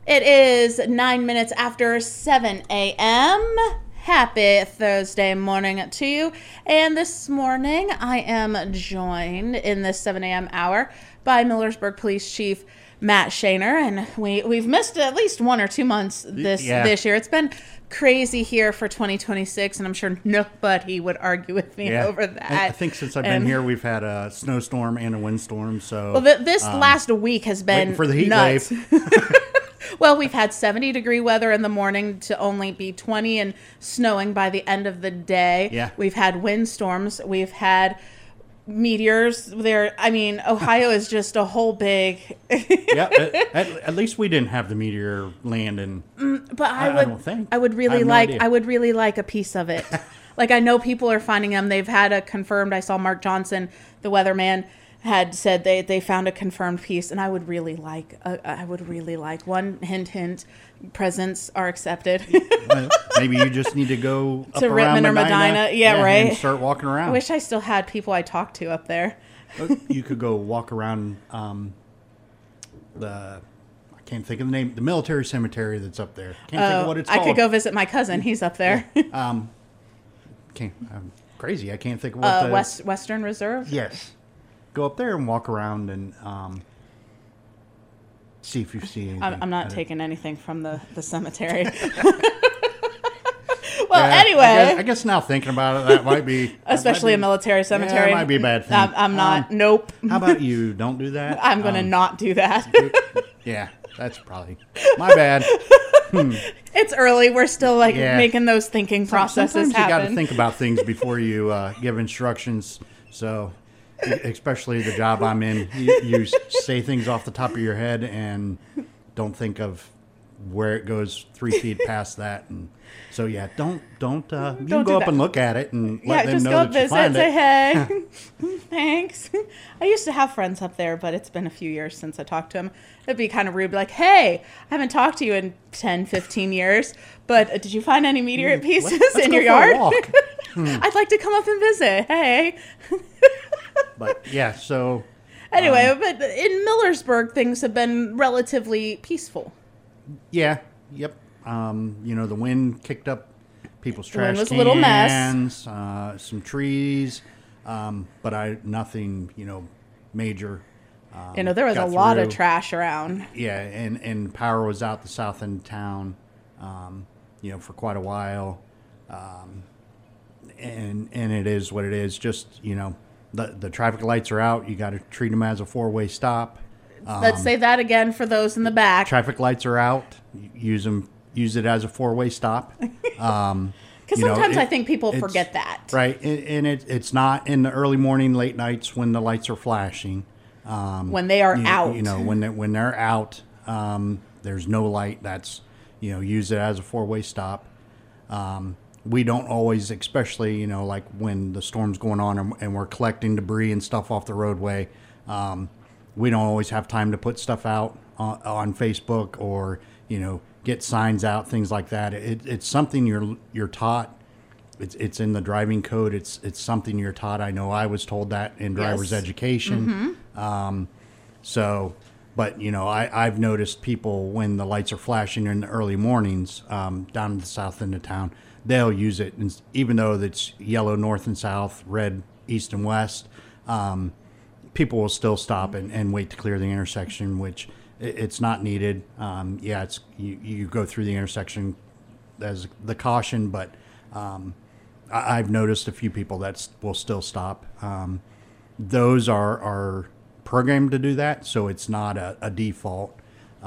It is 9 minutes after 7 a.m. Happy Thursday morning to you. And this morning I am joined in this 7 a.m. hour by Millersburg Police Chief Matt Shaner. And we've missed at least 1 or 2 months this year. It's been crazy here for 2026, and I'm sure nobody would argue with me over that. I think since I've been here, we've had a snowstorm and a windstorm. So this last week has been for the heat nuts. wave. Well, we've had 70-degree weather in the morning to only be 20 and snowing by the end of the day. Yeah. We've had windstorms. We've had meteors there. I mean, Ohio is just a whole big... At least we didn't have the meteor land in... But I don't think. I would really like a piece of it. Like, I know people are finding them. They've had a confirmed... I saw Mark Johnson, the weatherman, had said they found a confirmed piece, and I would really like one. Hint, presents are accepted. Well, maybe you just need to go up to Rittman or Medina. Yeah, right. And start walking around. I wish I still had people I talked to up there. You could go walk around I can't think of the name, the military cemetery that's up there. Can't think of what it's called. I could go visit my cousin. He's up there. I'm crazy. I can't think of what Western Reserve? Yes. Go up there and walk around and see if you see anything. I'm not taking anything from the cemetery. Anyway. I guess now thinking about it, that might be... Especially a military cemetery. Yeah, it might be a bad thing. I'm not. Nope. How about you? Don't do that. I'm going to not do that. Yeah, that's probably my bad. It's early. We're still making those thinking processes Sometimes happen. You got to think about things before you give instructions. So... especially the job I'm in, you say things off the top of your head and don't think of where it goes 3 feet past that. And so, don't you go up and look at it and let them know that you find it. Say, hey, thanks. I used to have friends up there, but it's been a few years since I talked to them. It'd be kind of rude, like, hey, I haven't talked to you in 10, 15 years, but did you find any meteorite pieces in your yard? I'd like to come up and visit. Hey. But so... Anyway, but in Millersburg, things have been relatively peaceful. Yeah, yep. The wind kicked up people's trash cans. Was a little mess. Some trees, but nothing, major. There was a lot of trash around. Yeah, and power was out the south end of town, for quite a while. And it is what it is. Just, the traffic lights are out. You got to treat them as a 4-way stop. Let's say that again for those in the back. Traffic lights are out. Use it as a 4-way stop. Because sometimes I think people forget that. Right, and it's not in the early morning, late nights when the lights are flashing. When they are out. When they're out, there's no light. That's, use it as a 4-way stop. We don't always, especially, like when the storm's going on and we're collecting debris and stuff off the roadway, we don't always have time to put stuff out on Facebook or, get signs out, things like that. It's something you're taught. It's in the driving code. It's something you're taught. I know I was told that in driver's education. Mm-hmm. But, I've noticed people when the lights are flashing in the early mornings down in the south end of town, they'll use it. And even though it's yellow north and south, red east and west, people will still stop and wait to clear the intersection, which it's not needed. It's you go through the intersection as the caution, but I've noticed a few people that will still stop. Those are programmed to do that, so it's not a default.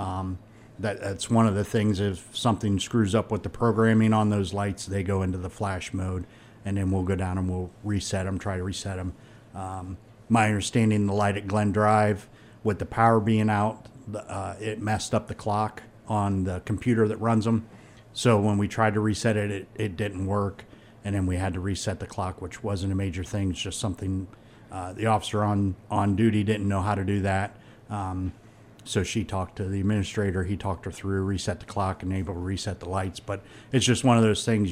That's one of the things. If something screws up with the programming on those lights, they go into the flash mode, and then we'll go down and we'll reset them, try to reset them. My understanding, the light at Glen Drive, with the power being out, it messed up the clock on the computer that runs them. So when we tried to reset it, it didn't work, and then we had to reset the clock, which wasn't a major thing. It's just something the officer on duty didn't know how to do that. So she talked to the administrator. He talked her through, reset the clock, and able to reset the lights. But it's just one of those things,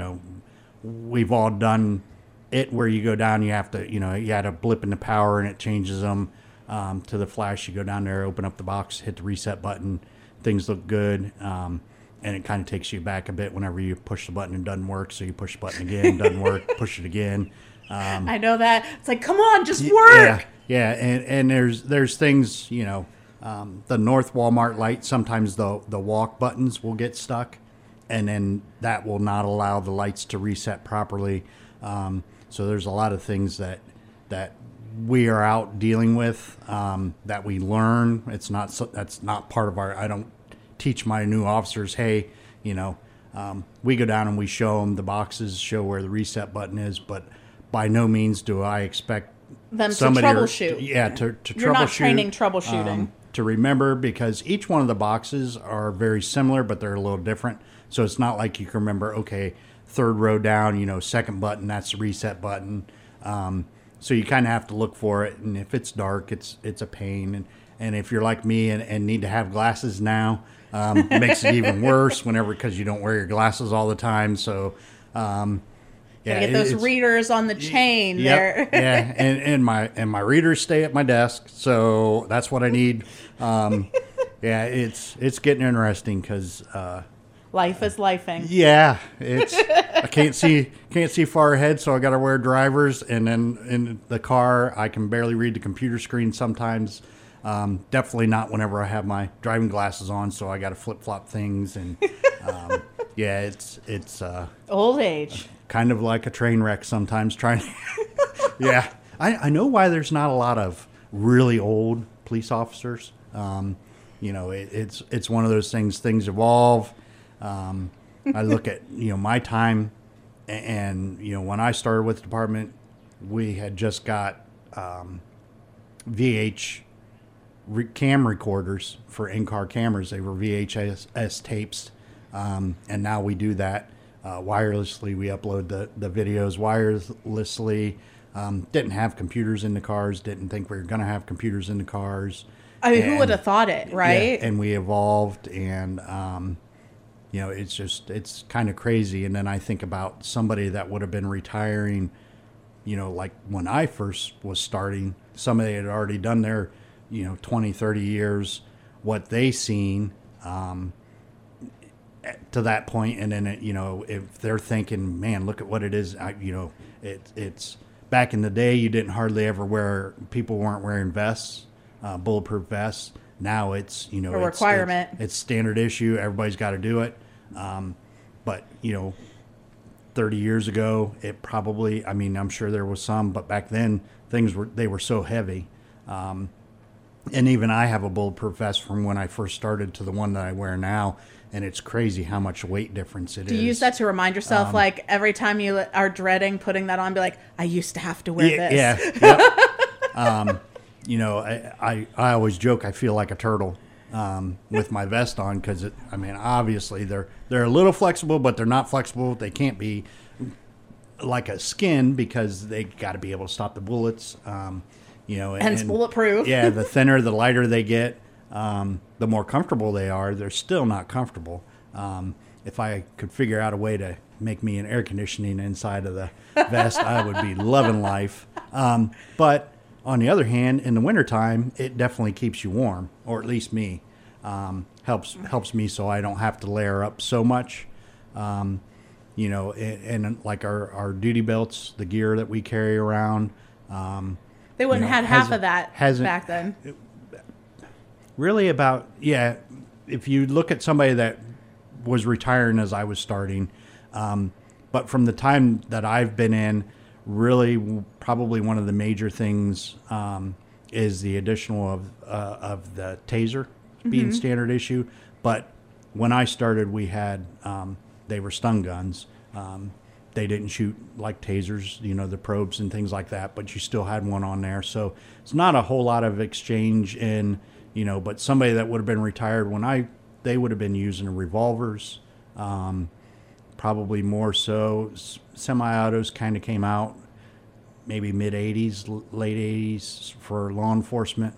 we've all done it where you go down, you have to, you had a blip in the power and it changes them to the flash. You go down there, open up the box, hit the reset button, things look good. And it kind of takes you back a bit whenever you push the button and it doesn't work. So you push the button again, doesn't work, push it again. I know that. It's like, come on, just work. Yeah. And there's things, the North Walmart light, sometimes the walk buttons will get stuck, and then that will not allow the lights to reset properly. So there's a lot of things that we are out dealing with, that we learn. That's not part of I don't teach my new officers, hey, we go down and we show them the boxes, show where the reset button is, but by no means do I expect them to troubleshoot. To troubleshoot. You're not training troubleshooting. To remember, because each one of the boxes are very similar, but they're a little different. So it's not like you can remember, okay, third row down, second button, that's the reset button. So you kind of have to look for it, and if it's dark, it's a pain. And if you're like me and need to have glasses now, it makes it even worse because you don't wear your glasses all the time. So, get those readers on the chain there. Yeah, and my readers stay at my desk, so that's what I need. It's getting interesting because life is lifing. Yeah, I can't see far ahead, so I got to wear drivers, and then in the car I can barely read the computer screen sometimes. Definitely not whenever I have my driving glasses on, so I got to flip flop things, and it's old age. Kind of like a train wreck sometimes. Yeah, I know why there's not a lot of really old police officers. It's one of those things. Things evolve. I look at my time, and when I started with the department, we had just got VH cam recorders for in-car cameras. They were VHS tapes, and now we do that wirelessly. We upload the videos wirelessly. Didn't have computers in the cars. Didn't think we were going to have computers in the cars. I mean, who would have thought it, right? Yeah, and we evolved, and it's kind of crazy. And then I think about somebody that would have been retiring, like when I first was starting, somebody had already done their 20, 30 years, what they seen to that point. And then, if they're thinking, man, look at what it is, it's back in the day, you didn't hardly ever people weren't wearing vests, bulletproof vests. Now it's, a requirement. It's standard issue. Everybody's got to do it. But 30 years ago, it probably, I'm sure there was some, but back then they were so heavy. And even I have a bulletproof vest from when I first started to the one that I wear now, and it's crazy how much weight difference it is. Do you use that to remind yourself, like every time you are dreading putting that on, be like, I used to have to wear this. Yeah. Yep. I always joke I feel like a turtle with my vest on because obviously they're a little flexible, but they're not flexible. They can't be like a skin because they got to be able to stop the bullets. And it's bulletproof. Yeah, the thinner, the lighter they get, the more comfortable they are. They're still not comfortable. If I could figure out a way to make me an air conditioning inside of the vest, I would be loving life. But on the other hand, in the wintertime, it definitely keeps you warm, or at least me. Helps me so I don't have to layer up so much. And like our duty belts, the gear that we carry around. They wouldn't have half of that back then. Really if you look at somebody that was retiring as I was starting, but from the time that I've been in, really probably one of the major things is the additional of the taser being standard issue. But when I started, we had they were stun guns. They didn't shoot like tasers, the probes and things like that, but you still had one on there. So it's not a whole lot of exchange in, but somebody that would have been retired they would have been using revolvers, probably more so. Semi-autos kind of came out maybe mid-'80s, late 80s for law enforcement.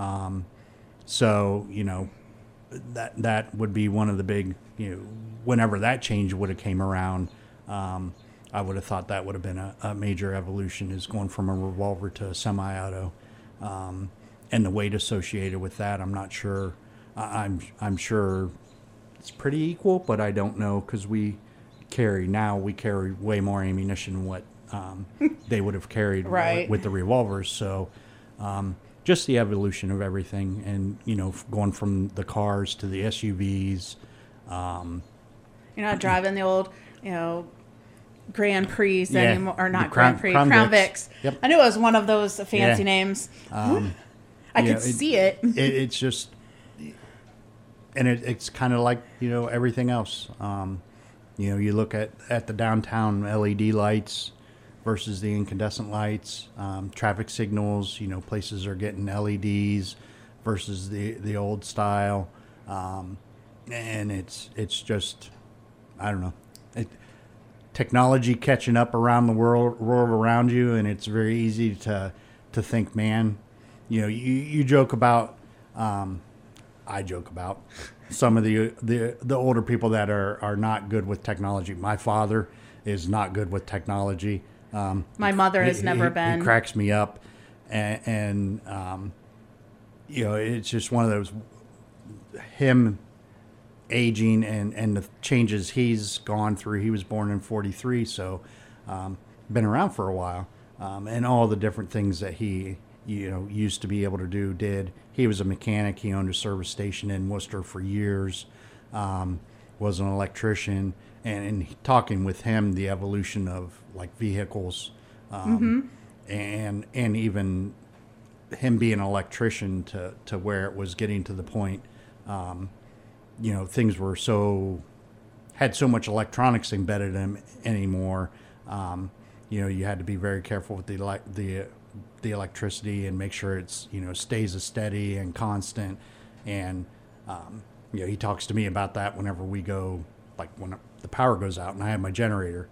So, that would be one of the big, whenever that change would have came around, I would have thought that would have been a major evolution, is going from a revolver to a semi-auto. And the weight associated with that, I'm not sure I'm sure it's pretty equal, but I don't know because we carry way more ammunition than what they would have carried Right. with the revolvers. So just the evolution of everything, and going from the cars to the SUVs. You're not driving the old, Grand Prix Yeah, anymore, or the not Crown- Grand Prix, Crown Crown Vics. Vics. Yep. I knew it was one of those fancy Yeah. names. I Yeah, could see it. It's just, and it's kind of like everything else. You look at the downtown LED lights versus the incandescent lights, traffic signals. Places are getting LEDs versus the old style, and it's just, I don't know. Technology catching up around the world around you, and it's very easy to think, man. You joke about, I joke about some of the older people that are not good with technology. My father is not good with technology. My mother has never been. He cracks me up, and it's just one of those, him aging and the changes he's gone through. He was born in 43, so been around for a while, and all the different things that he used to be able to did. He was a mechanic. He owned a service station in Worcester for years, was an electrician, and talking with him, the evolution of like vehicles, and even him being an electrician to where it was getting to the point, things were had so much electronics embedded in them anymore. You had to be very careful with the electricity and make sure it's stays steady and constant. And he talks to me about that whenever we go, like when the power goes out and I have my generator.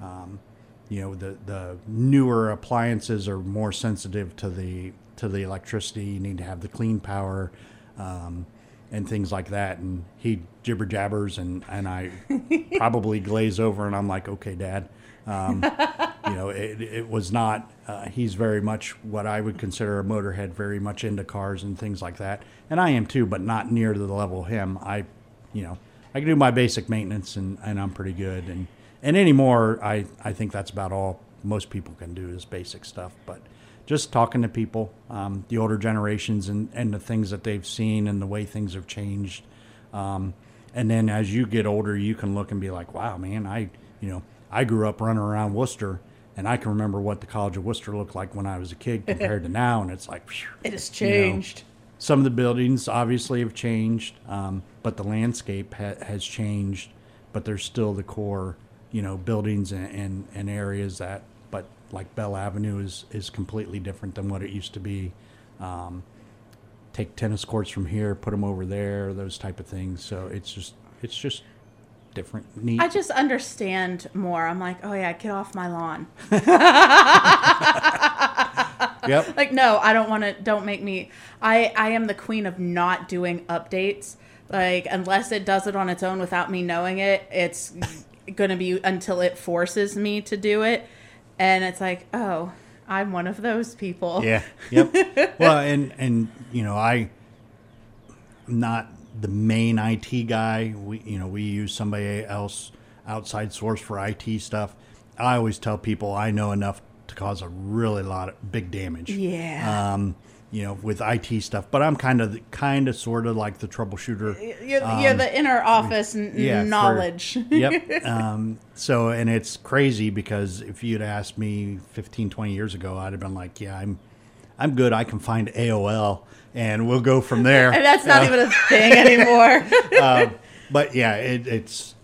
The newer appliances are more sensitive to the electricity. You need to have the clean power, and things like that. And he jibber jabbers, and I probably glaze over, and I'm like, okay, Dad. It was not, he's very much what I would consider a motorhead, very much into cars and things like that. And I am too, but not near to the level of him. I can do my basic maintenance, and I'm pretty good. And anymore, I think that's about all most people can do is basic stuff. But just talking to people, the older generations, and the things that they've seen and the way things have changed. And then as you get older, you can look and be like, wow, man, I grew up running around Worcester, and I can remember what the College of Worcester looked like when I was a kid compared to now. And it's like, phew, It has changed. some of the buildings obviously have changed, but the landscape has changed, but there's still the core, buildings and areas but like Bell Avenue is completely different than what it used to be. Take tennis courts from here, put them over there, those type of things. So it's just different, neat. I just understand more. I'm like, oh yeah, get off my lawn. Yep. Like, no, I don't want to, don't make me, I am the queen of not doing updates. Like, unless it does it on its own without me knowing it, it's going to be until it forces me to do it. And it's like, oh, I'm one of those people. Yeah. Yep. Well, and I'm not the main IT guy. We use somebody else, outside source, for IT stuff. I always tell people I know enough to cause a really lot of big damage. Yeah. With IT stuff, but I'm kind of sort of like the troubleshooter. You're the inner office knowledge. Yep. So, and it's crazy because if you'd asked me 15, 20 years ago, I'd have been like, yeah, I'm good. I can find AOL and we'll go from there. And that's not even a thing anymore. But yeah, it's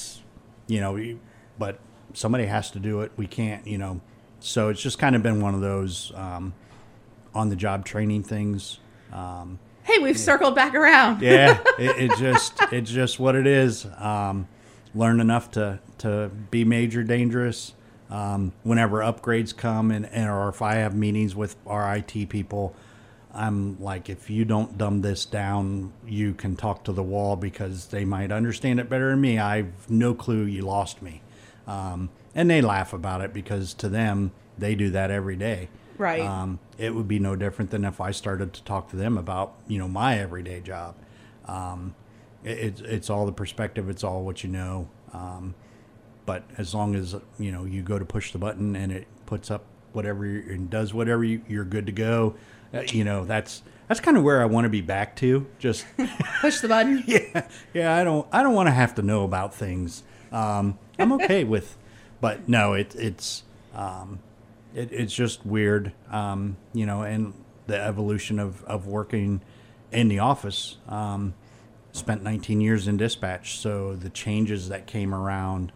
but somebody has to do it. We can't, so it's just kind of been one of those, on the job training things. Hey, we've circled back around. Yeah, it's just what it is. Learn enough to be major dangerous. Whenever upgrades come or if I have meetings with our IT people, I'm like, if you don't dumb this down, you can talk to the wall because they might understand it better than me. I've no clue. You lost me. And they laugh about it because to them, they do that every day. Right. It would be no different than if I started to talk to them about, my everyday job. It's all the perspective. It's all what you know. But as long as you go to push the button and it puts up whatever and does whatever, you're good to go. That's kind of where I want to be back to. Just push the button. Yeah. I don't want to have to know about things. I'm okay with, but no, it's just weird. And the evolution of working in the office. Spent 19 years in dispatch, so the changes that came around,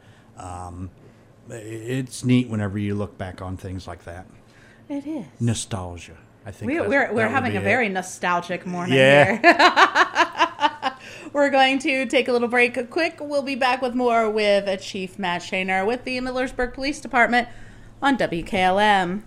it's neat whenever you look back on things like that. It is nostalgia. I think we're having a very nostalgic morning here. We're going to take a little break quick. We'll be back with more with Chief Matt Shaner with the Millersburg Police Department on WKLM.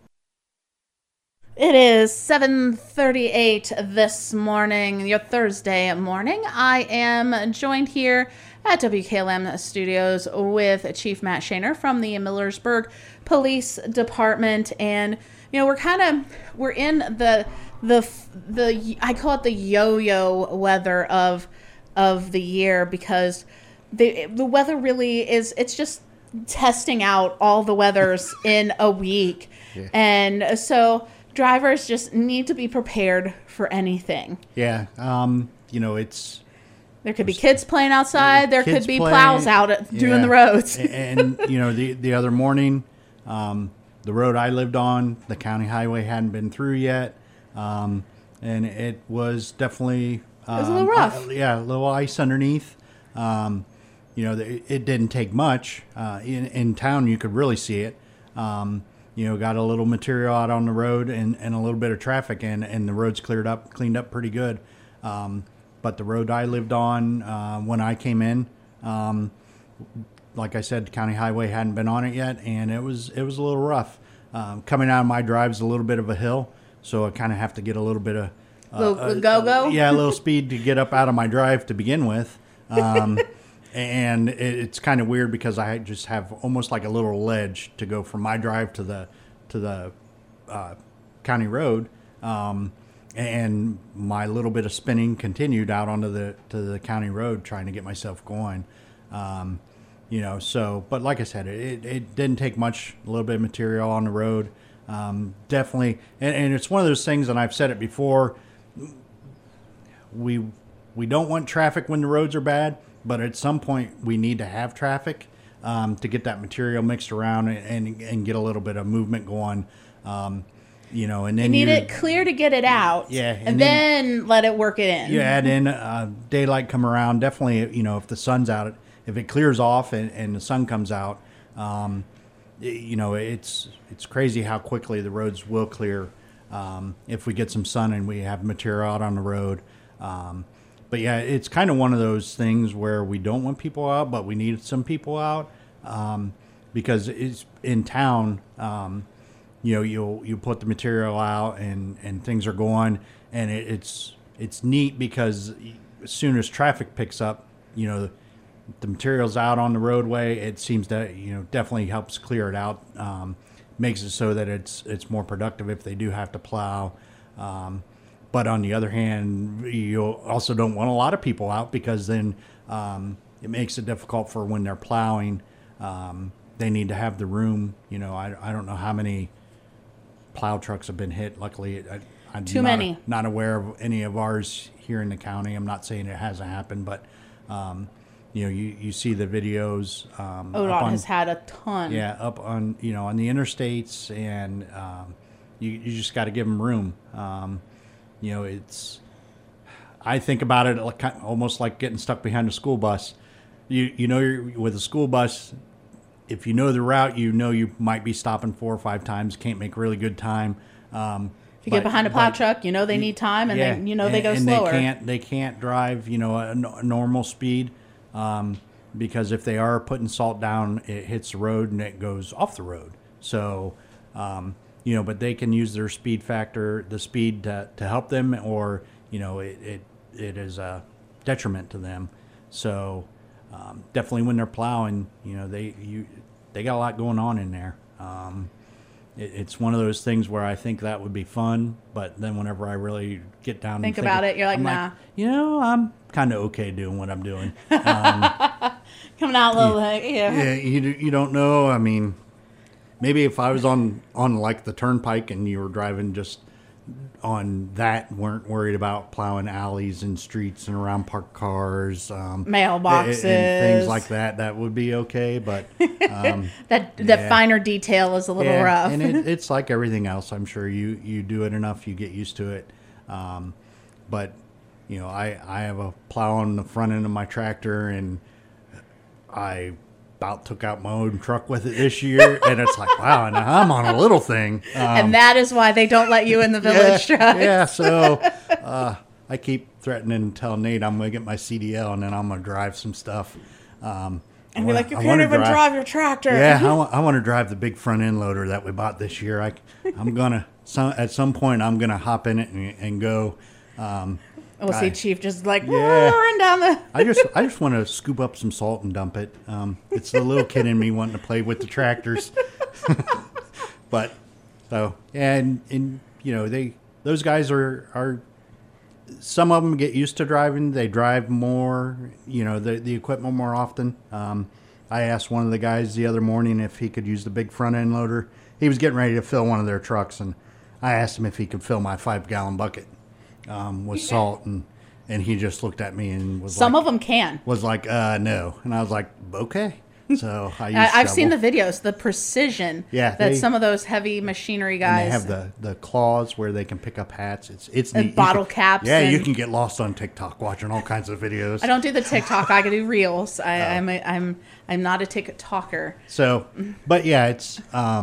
It is 7:38 this morning, your Thursday morning. I am joined here at WKLM Studios with Chief Matt Shaner from the Millersburg Police Department, and we're in the I call it the yo-yo weather of the year, because the weather really is, it's just testing out all the weathers in a week, and so drivers just need to be prepared for anything. Yeah. It's... There could be kids playing outside. There could be plows out doing the roads. And the other morning, the road I lived on, the county highway hadn't been through yet. And it was definitely... it was a little rough. A little ice underneath. It didn't take much. In town, you could really see it. Got a little material out on the road and a little bit of traffic, and the road's cleaned up pretty good. But the road I lived on when I came in, like I said, the county highway hadn't been on it yet, and it was a little rough. Coming out of my drive's a little bit of a hill, so I kind of have to get a little bit of go-go? Yeah, a little speed to get up out of my drive to begin with. And it's kind of weird because I just have almost like a little ledge to go from my drive to the county road, and my little bit of spinning continued out onto the county road, trying to get myself going. So, but like I said, it didn't take much. A little bit of material on the road, definitely, and it's one of those things, and I've said it before. We don't want traffic when the roads are bad. But at some point, we need to have traffic to get that material mixed around and get a little bit of movement going. And then you need it clear to get it out. Yeah, and then let it work it in. Yeah, and then daylight come around. Definitely, if the sun's out, if it clears off and the sun comes out, it's crazy how quickly the roads will clear if we get some sun and we have material out on the road. But yeah, it's kind of one of those things where we don't want people out, but we need some people out because it's in town. You put the material out and things are going, and it's neat because as soon as traffic picks up, the material's out on the roadway. It seems to definitely helps clear it out, makes it so that it's more productive if they do have to plow. But on the other hand, you also don't want a lot of people out because then it makes it difficult for when they're plowing. They need to have the room. I don't know how many plow trucks have been hit. Luckily, I'm too many. Not aware of any of ours here in the county. I'm not saying it hasn't happened, but you see the videos. ODOT has had a ton. Yeah, up on on the interstates, and you just got to give them room. I think about it almost like getting stuck behind a school bus. You're with a school bus, if you know the route, you might be stopping 4 or 5 times, can't make really good time. If you get behind a plow truck, they need time, and then they go slower. They can't drive a normal speed because if they are putting salt down, it hits the road and it goes off the road. So but they can use their speed factor, the speed to help them, or it is a detriment to them. So definitely when they're plowing, they got a lot going on in there. it's one of those things where I think that would be fun, but then whenever I really get down Think and about it, you're like, I'm nah. I'm kind of okay doing what I'm doing. Coming out a little like, Yeah, you don't know. I mean, maybe if I was on like the turnpike and you were driving just on that, weren't worried about plowing alleys and streets and around parked cars, mailboxes, and things like that, that would be okay. But that finer detail is a little rough. And it's like everything else. I'm sure you do it enough, you get used to it. But I have a plow on the front end of my tractor, and I about took out my own truck with it this year, and it's like, wow, now I'm on a little thing. And that is why they don't let you in the village truck. Yeah, so I keep threatening to tell Nate I'm going to get my CDL, and then I'm going to drive some stuff. And be like, you can't even drive your tractor. Yeah, I want to drive the big front end loader that we bought this year. I'm going to, at some point, I'm going to hop in it and go. We'll see Chief just like roaring down the. I just want to scoop up some salt and dump it. It's the little kid in me wanting to play with the tractors. But so and those guys are some of them get used to driving. They drive more, the equipment more often. I asked one of the guys the other morning if he could use the big front end loader. He was getting ready to fill one of their trucks, and I asked him if he could fill my 5-gallon bucket with salt, and he just looked at me and was some of them can. Was like, no. And I was like, okay. So I've seen the videos, the precision that some of those heavy machinery guys. And they have the claws where they can pick up hats. It's and neat. Bottle caps. Yeah, you can get lost on TikTok watching all kinds of videos. I don't do the TikTok. I can do reels. I'm not a TikToker. So, but yeah, it's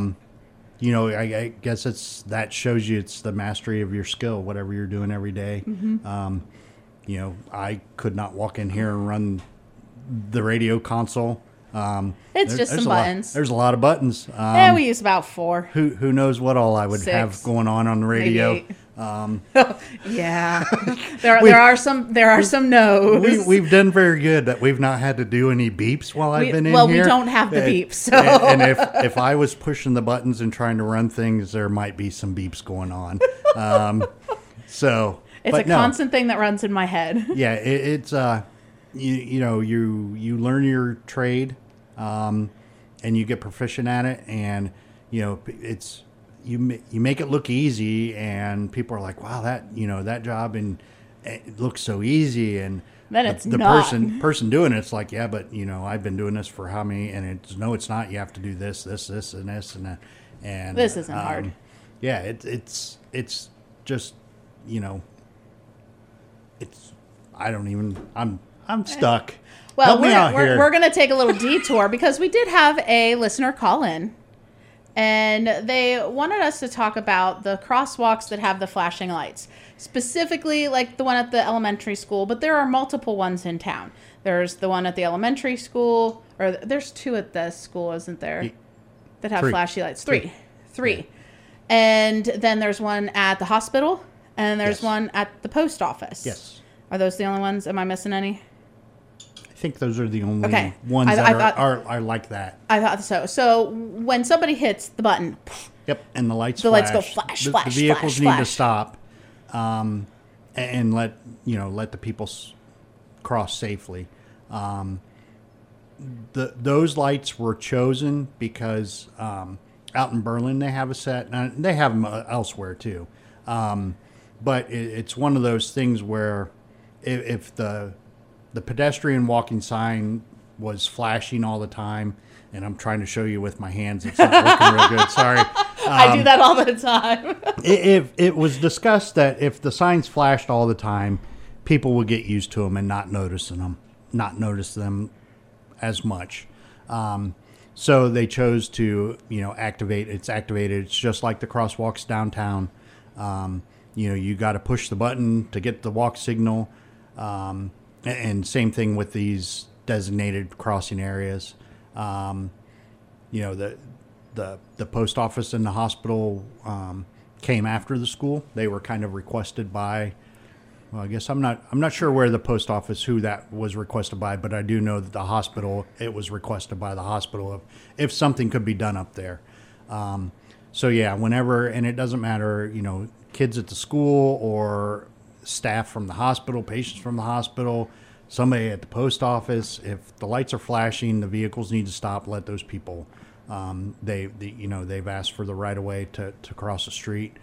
I guess that shows you it's the mastery of your skill, whatever you're doing every day. Mm-hmm. I could not walk in here and run the radio console. It's just some buttons. There's a lot of buttons. We use about 4. Who knows what all I would 6, have going on the radio? Yeah, there are some no's. We've done very good that we've not had to do any beeps while I've been in here. Well, we don't have the beeps. So. And if I was pushing the buttons and trying to run things, there might be some beeps going on. So it's a constant thing that runs in my head. Yeah, it's you learn your trade, and you get proficient at it, and it's. You make it look easy, and people are like, "Wow, that job and it looks so easy." And then it's the not. person doing it's like, "Yeah, but I've been doing this for how many?" And it's not. You have to do this, and this, and that. And this isn't hard. Yeah, it's just it's. I don't even. I'm stuck. Well, we're going to take a little detour because we did have a listener call in. And they wanted us to talk about the crosswalks that have the flashing lights. Specifically, like the one at the elementary school, but there are multiple ones in town. There's the one at the elementary school, or there's 2 at the school, isn't there? That have 3. flashy lights. 3. Yeah. And then there's one at the hospital, and there's one at the post office. Yes. Are those the only ones? Am I missing any? I think those are the only ones that are like that. I thought so. So when somebody hits the button, yep, and the lights lights go flash, flash, the vehicles flash, need to stop, and let the people cross safely. Those lights were chosen because out in Berlin they have a set, and they have them elsewhere too. But it's one of those things where if the pedestrian walking sign was flashing all the time, and I'm trying to show you with my hands. It's not looking real good. Sorry. I do that all the time. It was discussed that if the signs flashed all the time, people would get used to them and not notice them as much. So they chose to, activate. It's activated. It's just like the crosswalks downtown. You got to push the button to get the walk signal. And same thing with these designated crossing areas. The post office and the hospital came after the school. They were kind of requested by. Well, I guess I'm not sure where the post office who that was requested by, but I do know that the hospital, it was requested by the hospital if something could be done up there. So yeah, whenever, and it doesn't matter, kids at the school or staff from the hospital, patients from the hospital, somebody at the post office, if the lights are flashing, the vehicles need to stop. Let those people. They've asked for the right of way to cross the street.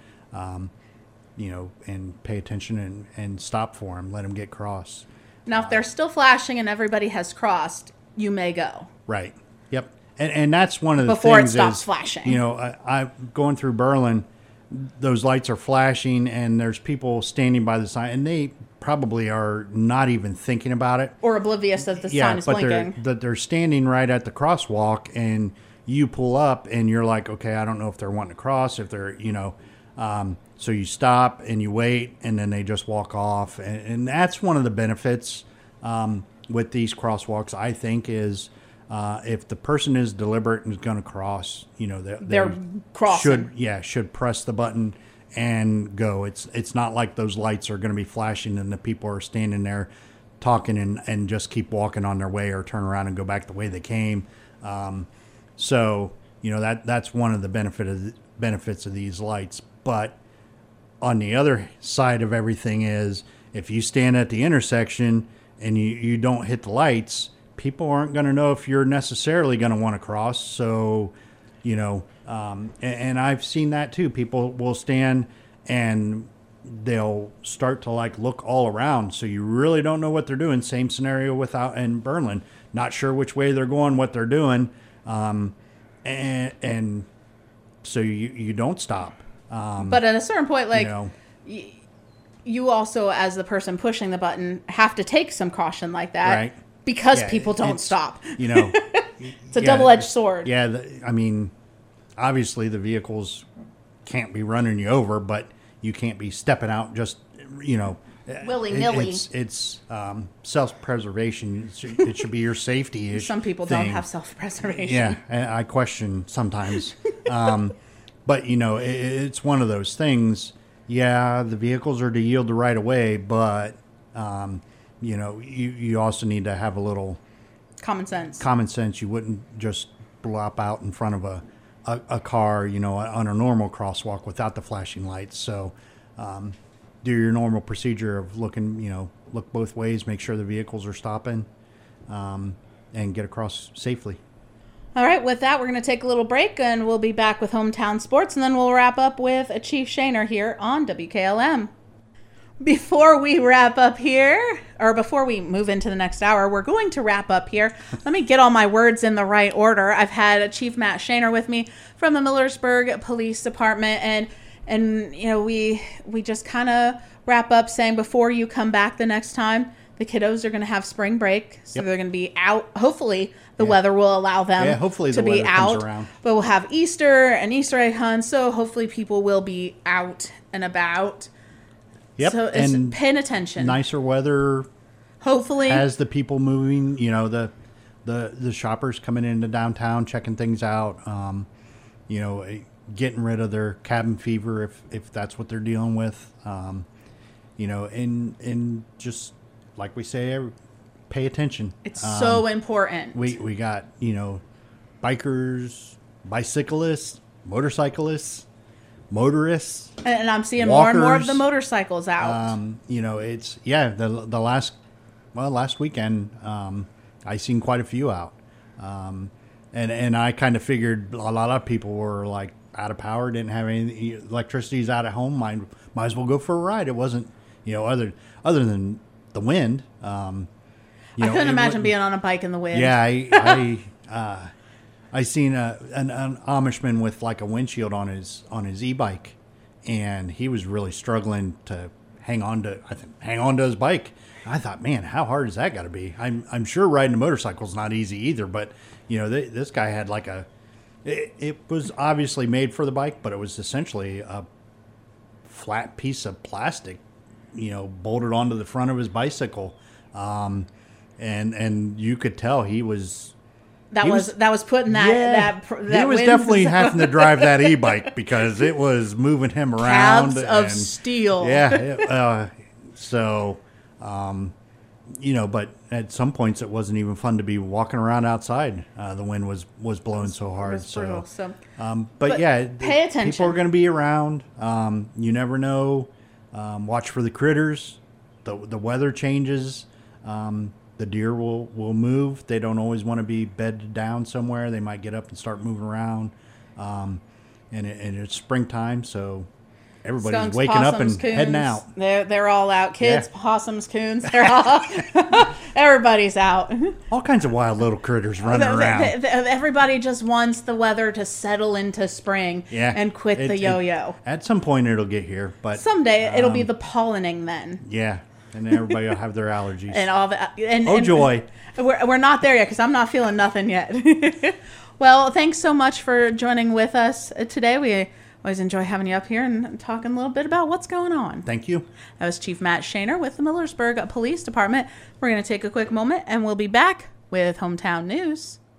And pay attention and stop for them. Let them get crossed. Now, if they're still flashing and everybody has crossed, you may go. Right. Yep. And that's one of the before things it stops is, flashing. I going through Berlin, those lights are flashing and there's people standing by the sign and they probably are not even thinking about it. Or oblivious that the sign is blinking. They're standing right at the crosswalk and you pull up and you're like, okay, I don't know if they're wanting to cross, if they're, so you stop and you wait and then they just walk off. And that's one of the benefits with these crosswalks, I think, is if the person is deliberate and is going to cross, they're crossing. Should press the button and go. It's not like those lights are going to be flashing and the people are standing there talking and just keep walking on their way or turn around and go back the way they came. So that's one of the benefits of these lights. But on the other side of everything is if you stand at the intersection and you don't hit the lights, people aren't going to know if you're necessarily going to want to cross. So, and I've seen that too. People will stand and they'll start to look all around. So you really don't know what they're doing. Same scenario in Berlin. Not sure which way they're going, what they're doing. And so you don't stop. But at a certain point, you also, as the person pushing the button, have to take some caution like that, right? Because people don't stop. It's a double-edged sword. Yeah, obviously the vehicles can't be running you over, but you can't be stepping out just, willy-nilly. It's self-preservation. It should be your safety. Some people don't have self-preservation. Yeah, I question sometimes. But, it's one of those things. Yeah, the vehicles are to yield the right of way, but, you also need to have a little common sense. Common sense. You wouldn't just blop out in front of a car, on a normal crosswalk without the flashing lights. So do your normal procedure of looking, look both ways, make sure the vehicles are stopping, and get across safely. All right, with that, we're going to take a little break, and we'll be back with Hometown Sports, and then we'll wrap up with Chief Shaner here on WKLM. Before we wrap up here, or before we move into the next hour, we're going to wrap up here. Let me get all my words in the right order. I've had Chief Matt Shaner with me from the Millersburg Police Department, and we just kind of wrap up saying before you come back the next time, the kiddos are going to have spring break, so They're going to be out. Hopefully, the weather will allow them to be out. But we'll have Easter and Easter egg hunts, so hopefully people will be out and about. Yep, so and paying attention. Nicer weather. Hopefully, has the people moving. The shoppers coming into downtown, checking things out. Getting rid of their cabin fever if that's what they're dealing with. And just like we say, pay attention. It's so important. We got, bikers, bicyclists, motorcyclists, motorists. And I'm seeing walkers, more and more of the motorcycles out. It's, the last weekend, I seen quite a few out. And I kind of figured a lot of people were out of power, didn't have any electricity's out at home. Might as well go for a ride. It wasn't, other than the wind. I couldn't imagine being on a bike in the wind. Yeah, I seen an Amishman with a windshield on his e-bike, and he was really struggling to hang on to his bike. I thought, man, how hard is that got to be? I'm sure riding a motorcycle is not easy either, but this guy had it was obviously made for the bike, but it was essentially a flat piece of plastic, bolted onto the front of his bicycle. And you could tell he was putting that he was definitely having to drive that e-bike because it was moving him around. Calves of steel. Yeah. But at some points it wasn't even fun to be walking around outside. The wind was blowing so hard. brutal, But yeah, pay attention. People are going to be around. You never know. Watch for the critters. The weather changes. The deer will move. They don't always want to be bedded down somewhere. They might get up and start moving around. And it's springtime, so everybody's Skunks, waking up and possums, coons. heading out. They're all out. Kids, Yeah. possums, coons. They're all. Everybody's out. All kinds of wild little critters running around. Everybody just wants the weather to settle into spring Yeah, and quit the yo-yo. At some point, it'll get here, but Someday it'll be the pollinating then. yeah, and then everybody will have their allergies. And all the and joy! We're not there yet because I'm not feeling nothing yet. Well, thanks so much for joining with us today. We always enjoy having you up here and talking a little bit about what's going on. Thank you. That was Chief Matt Shaner with the Millersburg Police Department. We're going to take a quick moment and we'll be back with Hometown News.